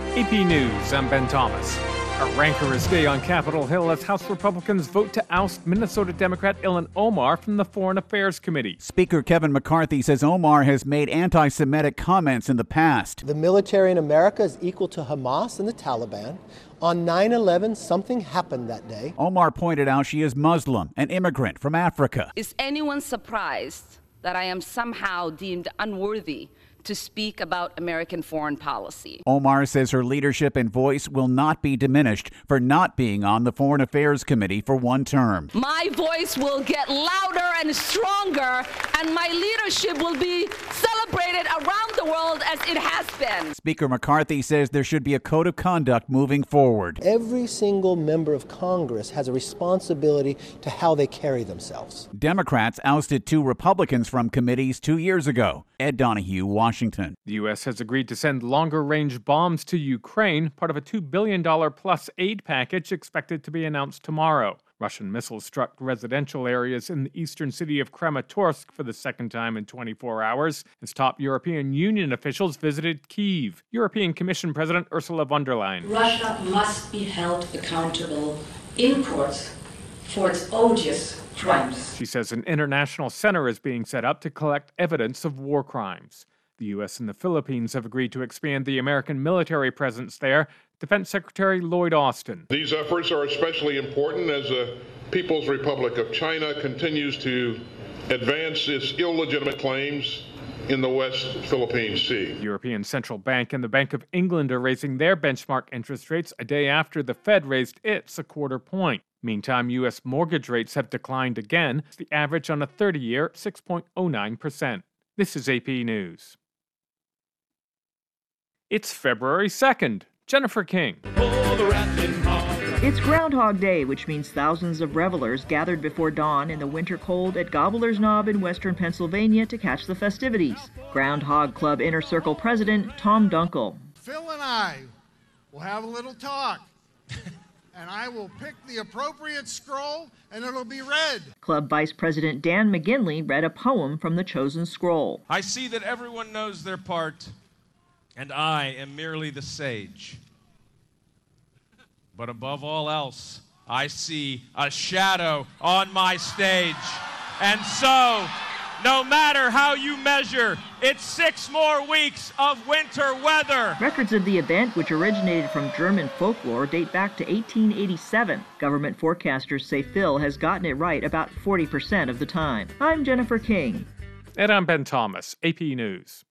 AP News, I'm Ben Thomas. A rancorous day on Capitol Hill as House Republicans vote to oust Minnesota Democrat Ilhan Omar from the Foreign Affairs Committee. Speaker Kevin McCarthy says Omar has made anti-Semitic comments in the past. The military in America is equal to Hamas and the Taliban. On 9/11, something happened that day. Omar pointed out she is Muslim, an immigrant from Africa. Is anyone surprised that I am somehow deemed unworthy to speak about American foreign policy? Omar says her leadership and voice will not be diminished for not being on the Foreign Affairs Committee for one term. My voice will get louder and stronger, and my leadership will be celebrated around the world as it has been. Speaker McCarthy says there should be a code of conduct moving forward. Every single member of Congress has a responsibility to how they carry themselves. Democrats ousted 2 Republicans from committees 2 years ago. Ed Donahue, Washington. The U.S. has agreed to send longer-range bombs to Ukraine, part of a $2 billion plus aid package expected to be announced tomorrow. Russian missiles struck residential areas in the eastern city of Kramatorsk for the second time in 24 hours as top European Union officials visited Kyiv. European Commission President Ursula von der Leyen. Russia must be held accountable in court for its odious crimes. She says an international center is being set up to collect evidence of war crimes. The U.S. and the Philippines have agreed to expand the American military presence there. Defense Secretary Lloyd Austin. These efforts are especially important as the People's Republic of China continues to advance its illegitimate claims in the West Philippine Sea. The European Central Bank and the Bank of England are raising their benchmark interest rates a day after the Fed raised its a quarter point. Meantime, U.S. mortgage rates have declined again. The average on a 30-year, 6.09%. This is AP News. It's February 2nd. Jennifer King. It's Groundhog Day, which means thousands of revelers gathered before dawn in the winter cold at Gobbler's Knob in western Pennsylvania to catch the festivities. Groundhog Club Inner Circle President Tom Dunkel. Phil and I will have a little talk, and I will pick the appropriate scroll, and it'll be read. Club Vice President Dan McGinley read a poem from the chosen scroll. I see that everyone knows their part, and I am merely the sage. But above all else, I see a shadow on my stage. And so, no matter how you measure, it's 6 more weeks of winter weather. Records of the event, which originated from German folklore, date back to 1887. Government forecasters say Phil has gotten it right about 40% of the time. I'm Jennifer King. And I'm Ben Thomas, AP News.